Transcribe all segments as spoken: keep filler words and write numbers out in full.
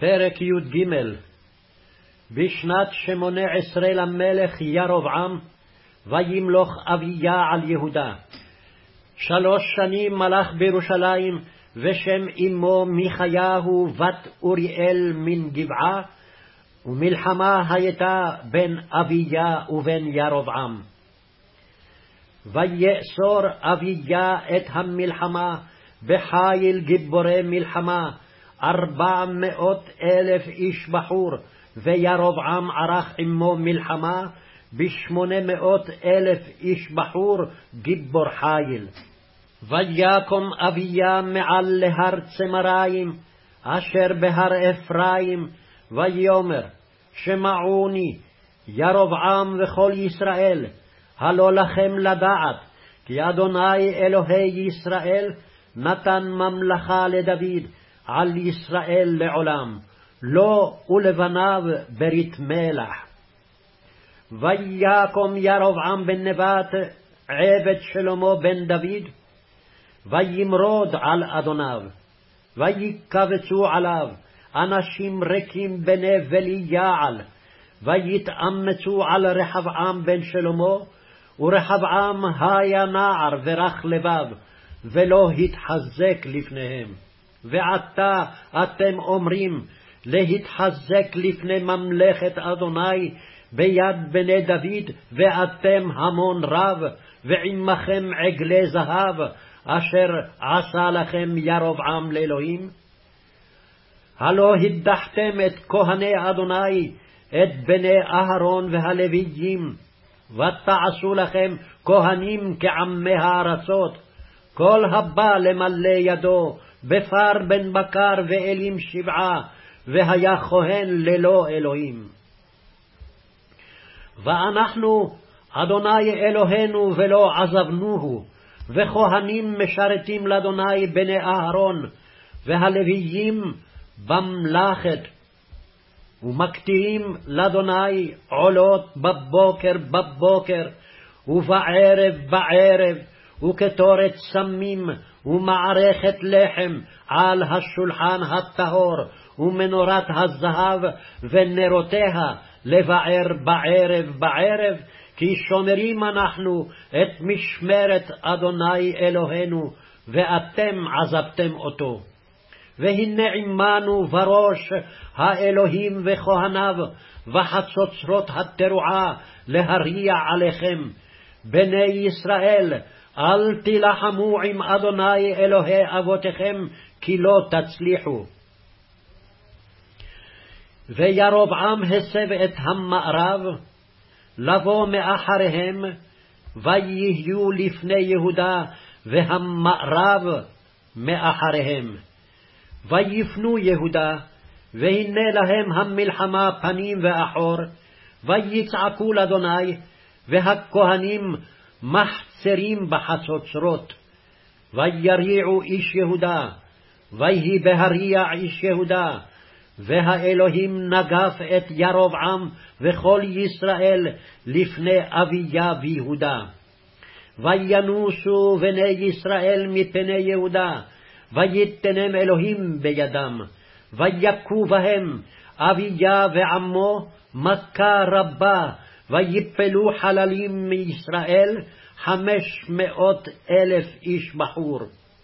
פרק י"ג. בשנת שמונה עשרה למלך ירבעם, וימלוך אביה על יהודה. שלוש שנים מלך בירושלים, ושם אמו מיכיהו בת אוריאל מן גבעה, ומלחמה הייתה בין אביה ובין ירבעם. ויאסור אביה את המלחמה בחיל גיבורי מלחמה, ארבע מאות אלף איש בחור, וירבעם ערך עמו מלחמה בשמונה מאות אלף איש בחור גיבור חיל. ויקום אביה מעל להר צמריים אשר בהר אפרים, ויאמר, שמעוני ירבעם וכל ישראל, הלא לכם לדעת כי אדוני אלוהי ישראל נתן ממלכה לדוד על ישראל לעולם, לו ולבניו ברית מלח. ויקום ירבעם בן נבט עבד שלמה בן דוד, וימרוד על אדוניו, ויקבצו עליו אנשים ריקים בני בליעל, ויתאמצו על רחבעם בן שלמה, ורחבעם היה נער ורך לבב, ולא התחזק לפניהם. ועתה אתם אומרים להתחזק לפני ממלכת אדוני ביד בני דוד, ואתם המון רב, ועמכם עגלי זהב, אשר עשה לכם ירבעם לאלוהים? הלא הדחתם את כהני אדוני, את בני אהרון והלוויים, ותעשו לכם כהנים כעמי הארצות, כל הבא למלא ידו בפר בן בקר ואלים שבעה, והיה כהן ללא אלוהים. ואנחנו אדוני אלוהינו ולא עזבנוהו, וכהנים משרתים לאדוני בני אהרון, והלוויים במלאכת, ומקטיעים לאדוני עולות בבוקר בבוקר, ובערב בערב, וכתורת סמים, ומערכת לחם על השולחן הטהור, ומנורת הזהב ונרותיה לבער בערב בערב, כי שומרים אנחנו את משמרת אדוני אלוהינו, ואתם עזבתם אותו. והנה עמנו בראש האלוהים וכהניו, וחצוצרות התרועה להריע עליכם. בני ישראל, אל תלחמו עם אדוני אלוהי אבותיכם, כי לא תצליחו. וירבעם הסב את המערב לבוא מאחריהם, ויהיו לפני יהודה, והמערב מאחריהם. ויפנו יהודה, והנה להם המלחמה פנים ואחור, ויצעקו לאדוני, והכהנים מחצרים בחצוצרות. ויריעו איש יהודה, ויהי בהריע איש יהודה, והאלוהים נגף את ירבעם וכל ישראל לפני אביה ויהודה. וינוסו בני ישראל מפני יהודה, ויתנם אלוהים בידם, ויכו בהם אביה ועמו מכה רבה, ויפלו חללים מישראל חמש מאות אלף איש בחור.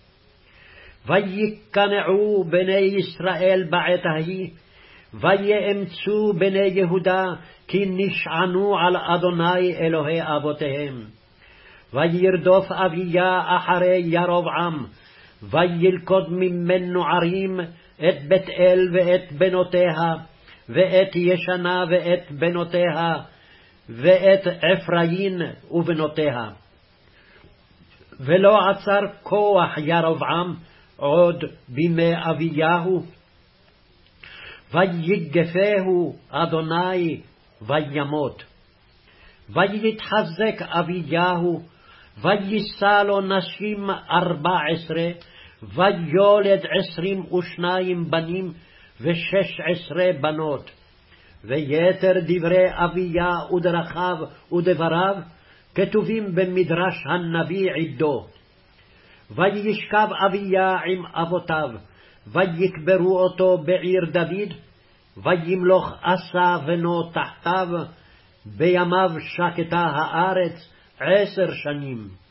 ויקנעו בני ישראל בעת ההיא, ויאמצו בני יהודה, כי נשענו על אדוני אלוהי אבותיהם. וירדוף אביה אחרי ירבעם, וילכוד ממנו ערים, את בית אל ואת בנותיה, ואת ישנה ואת בנותיה, ואת אפרים ובנותיה. ולא עצר כוח ירבעם עוד בימי אביהו, ויגפהו אדוני וימות. ויתחזק אביהו, ויישא לו נשים ארבע עשרה, ויולד עשרים ושניים בנים ושש עשרה בנות. ויתר דברי אביה ודרכיו ודבריו כתובים במדרש הנביא עדו. וישכב אביה עם אבותיו, ויקברו אותו בעיר דוד, וימלוך אסא בנו תחתיו, בימיו שקטה הארץ עשר שנים.